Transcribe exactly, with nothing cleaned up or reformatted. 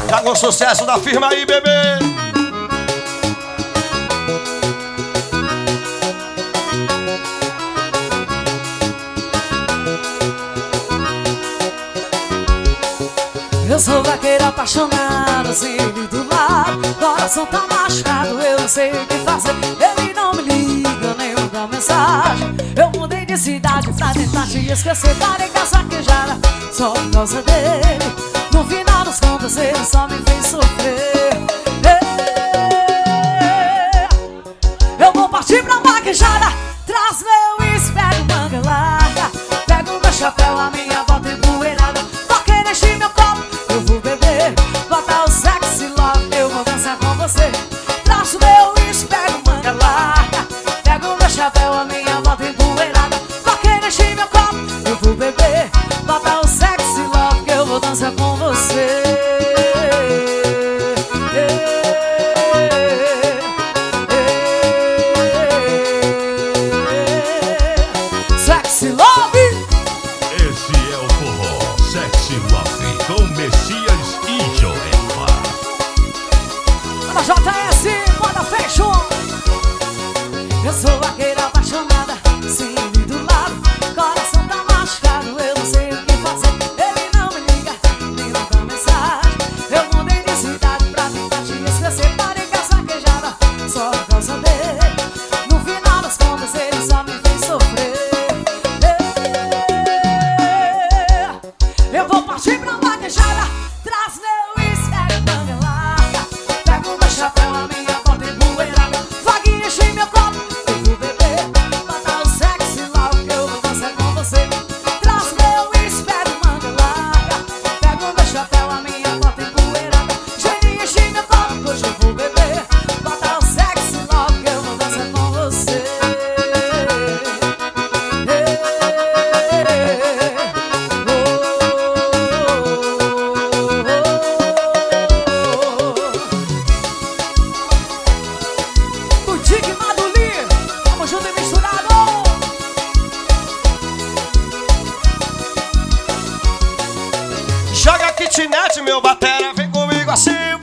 Tá com sucesso da firma aí, bebê. Eu sou vaqueiro apaixonado, assim do lado. Coração tá machucado, eu não sei o que fazer. Ele não me liga, nem manda mensagem. Eu mudei de cidade pra tentar te esquecer. Parei com a saquejada só por causa dele. No final das contas ele só me fez sofrer. Eu vou partir pra vaquejada. Traz meu espelho, manga larga. Pego meu chapéu, a minha bota empoeirada. Vaqueiro, enche meu copo, eu vou beber. Bota o sexy love, eu vou dançar com você. Traz meu espelho, manga larga. Pego meu chapéu, a minha bota empoeirada. Vaqueiro, enche meu copo, eu vou beber. Bota o sexy love, que eu vou dançar com você. Sexy Love! Esse é o forró Sexy Love com Messias e Joelma. Bora J S, bora Fashion. Eu sou vaqueira apaixonada, sim, do lado. Coração tá machucado, eu não sei o que fazer. Ele não me liga, nem manda mensagem. Eu mudei de cidade pra tentar te esquecer. Parei com a saquejada só por causa dele. No final das contas ele só me fez sofrer. Eu vou partir pra vaquejada. Traz meu espelho, manga larga. Pego meu chapéu, a minha bota empoeirada. Vaguinha, enche meu copo, eu vou beber. Bota o sexy love, que eu vou dançar com você. Traz meu espelho, manga larga. Pego meu chapéu, a minha bota empoeirada. Geirinha, enche meu copo, que hoje eu vou beber. Bota o sexy love, que eu vou dançar com você. Boutique Maduli, vamos junto e misturado. Joga kitnet, meu bater.